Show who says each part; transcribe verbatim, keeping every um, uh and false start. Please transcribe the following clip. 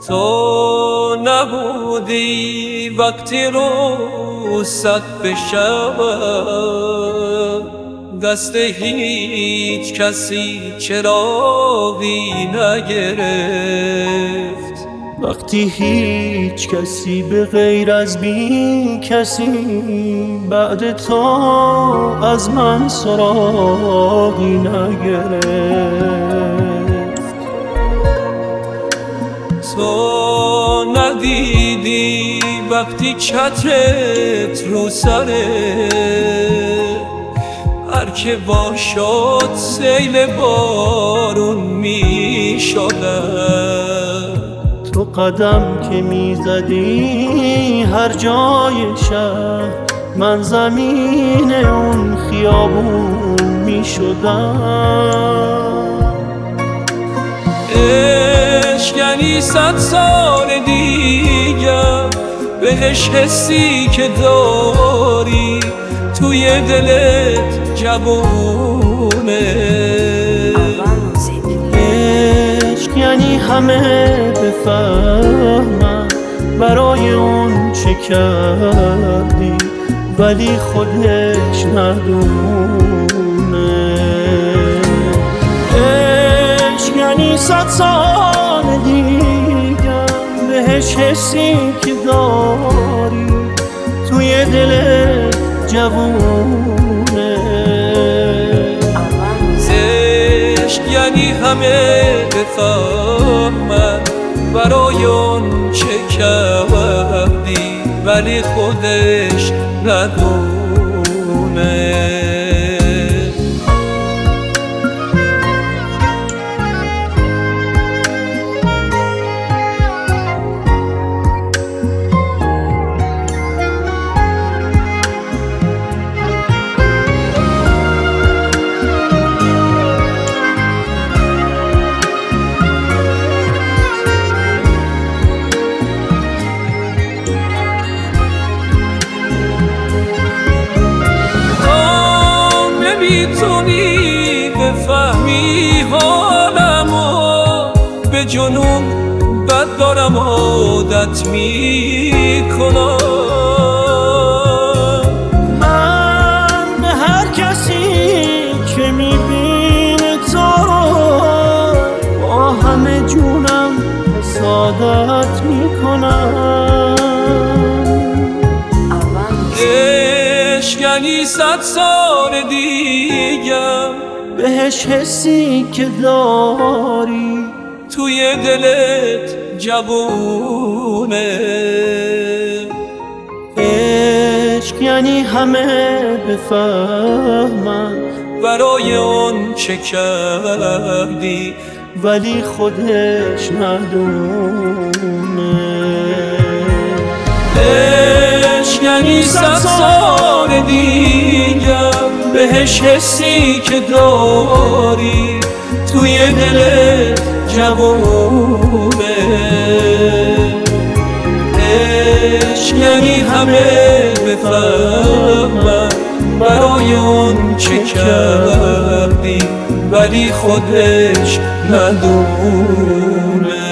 Speaker 1: تو نبودی وقتی روزت بشود، دست هیچ کسی چراغی نگرفت.
Speaker 2: وقتی هیچ کسی به غیر از بی کسی بعد تو از من سراغی نگرفت.
Speaker 1: تو ندیدی وقتی چترت رو سره، هر که باشد سیل بارون می شود.
Speaker 2: تو قدم که می زدی هر جای شهر، من زمین اون خیابون می شدم.
Speaker 1: عشق یعنی صد سال دیگر، بهش حسی که داری توی دلت جوونه.
Speaker 2: عشق یعنی همه بفهمن برای اون چه کردی، ولی خودش ندونه. عشق یعنی صد سال دیگه بهش حسی که داری توی دلت جوونه.
Speaker 1: عشق یعنی همه بفهمن برای اون چه کردی، ولی خودش ندونه. میتونی بفهمی حالمو، به جنون بد دارم عادت میکنم.
Speaker 2: من به هر کسی که میبینه تو رو با همه جونم حسادت میکنم.
Speaker 1: عشق یعنی صد سال دیگه
Speaker 2: بهش حسی که داری
Speaker 1: توی دلت جوونه.
Speaker 2: عشق یعنی همه بفهمن
Speaker 1: برای اون چه کردی،
Speaker 2: ولی خودش ندونه.
Speaker 1: عشق یعنی صد سال دیگه بهش حسی که داری توی دلت جوونه. عشق یعنی همه بفهمن برای اون چه کردی، ولی خودش ندونه.